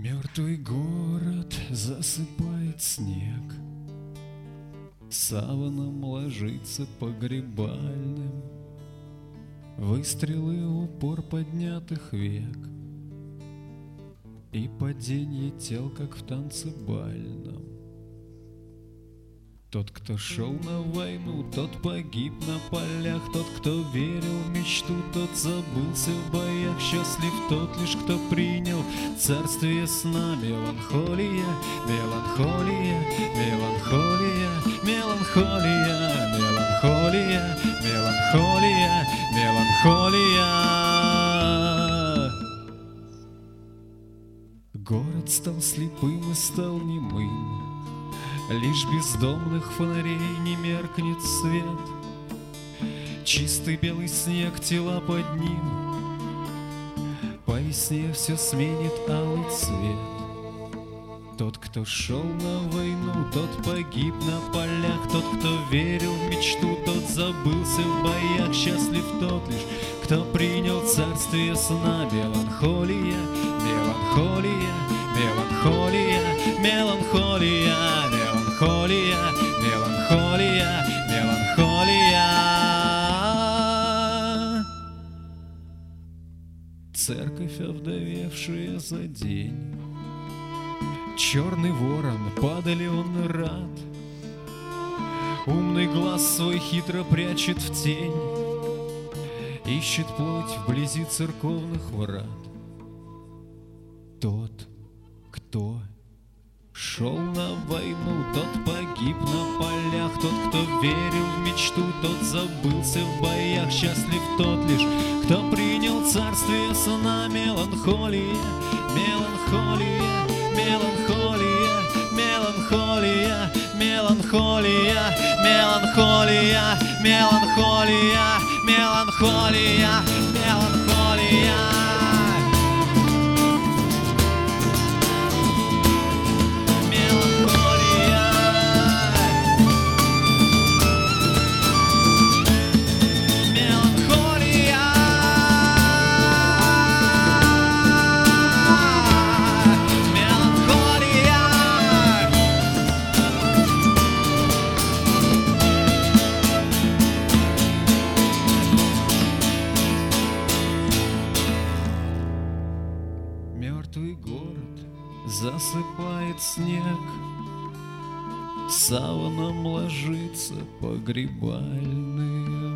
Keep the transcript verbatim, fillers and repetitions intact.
Мертвый город засыпает снег, саваном ложится погребальным, выстрелы упор поднятых век и паденье тел, как в танце бальном. Тот, кто шел на войну, тот погиб на полях. Тот, кто верил в мечту, тот забылся в боях. Счастлив тот лишь, кто принял царствие сна. Меланхолия, меланхолия, меланхолия, меланхолия, меланхолия, меланхолия, меланхолия. Город стал слепым и стал немым, лишь бездомных фонарей не меркнет свет. Чистый белый снег, тела под ним, по весне все сменит алый цвет. Тот, кто шел на войну, тот погиб на полях. Тот, кто верил в мечту, тот забылся в боях. Счастлив тот лишь, кто принял царствие сна. Меланхолия, меланхолия, меланхолия, меланхолия, меланхолия, меланхолия, меланхолия. Церковь, овдовевшая за день, черный ворон, падали он рад. Умный глаз свой хитро прячет в тень, ищет плоть вблизи церковных врат. Тот, кто шел на войну, тот погиб на полях. Тот, кто верил в мечту, тот забылся в боях. Счастлив тот лишь, кто принял царствие сна. Меланхолия, меланхолия, меланхолия, меланхолия, меланхолия, меланхолия, меланхолия, меланхолия, меланхолия. Мертвый город засыпает снег, саваном ложится погребальным.